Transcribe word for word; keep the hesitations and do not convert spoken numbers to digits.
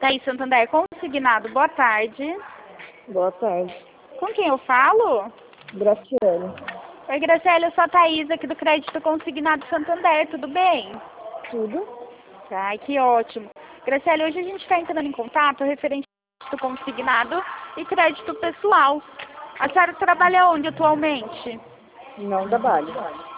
Thaís Santander, consignado, boa tarde. Boa tarde. Com quem eu falo? Graciela. Oi, Graciela, eu sou a Thaís aqui do Crédito Consignado Santander, tudo bem? Tudo? Ai, que ótimo. Graciela, hoje a gente está entrando em contato referente ao crédito consignado e crédito pessoal. A senhora trabalha onde atualmente? Não trabalho.